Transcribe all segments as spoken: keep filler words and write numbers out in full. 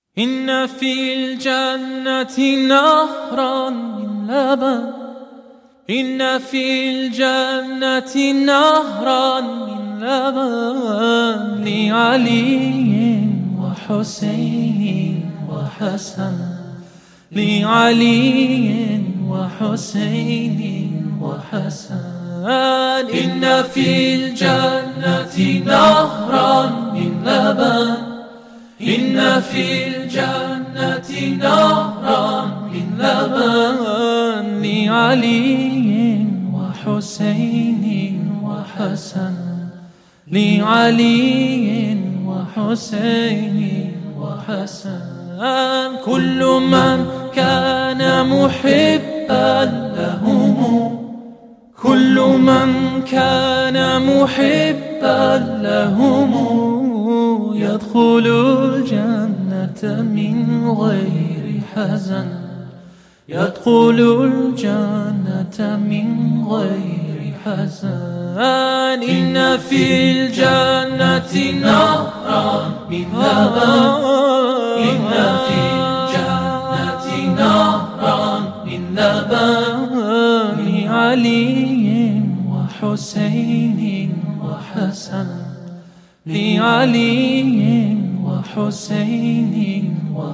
إن في الجنة نهرا من لبن إن في الجنة نهرا من لبن لعلي وحسين وحسن لعلي وحسين وحسن إن في الجنة نهرا من لبن إن في الجنة نهرا من لبن لعلي وحسين وحسن لعلي وحسين وحسن كل من كان محبا لهم كل من كان محبا لهم يدخل الجنة من غير حزن يدخل الجنة من غير حزن إن في الجنة نهرا من لبن إن في الجنة نهرا من لبن لعلي وحسين وحسن لعلي وحسين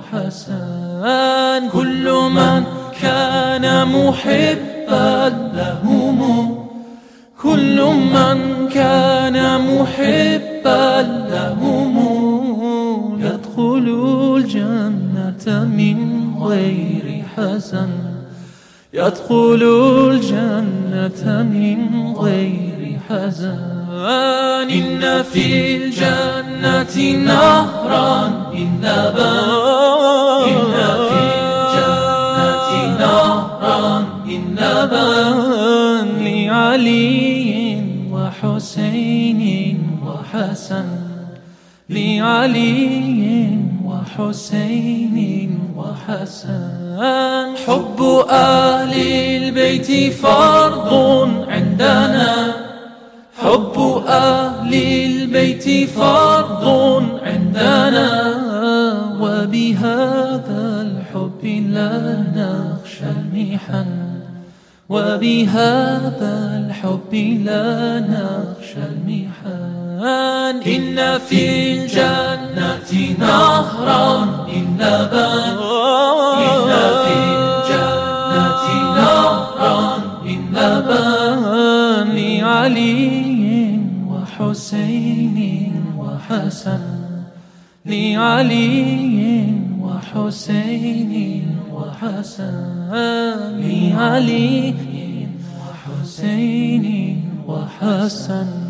وحسن كل من كان محبا لهم كل من كان محبا لهم يدخل الجنة من غير حزن يدخل الجنة من غير حزن إن في الجنة نهرا من لبن إن في الجنة نهرا من لبن لعلي وحسين وحسن لعلي وحسين وحسن حب أهل البيت فرض عندنا حب أهل البيت فرض عندنا وبهذا الحب لا نخشى المحن وبهذا الحب لا نخشى المحن إن في الجنة نهرا من لبن إن في الجنة نهرا من لبن لعلي وحسين وحسن لعلي وحسين وحسن لعلي وحسين وحسن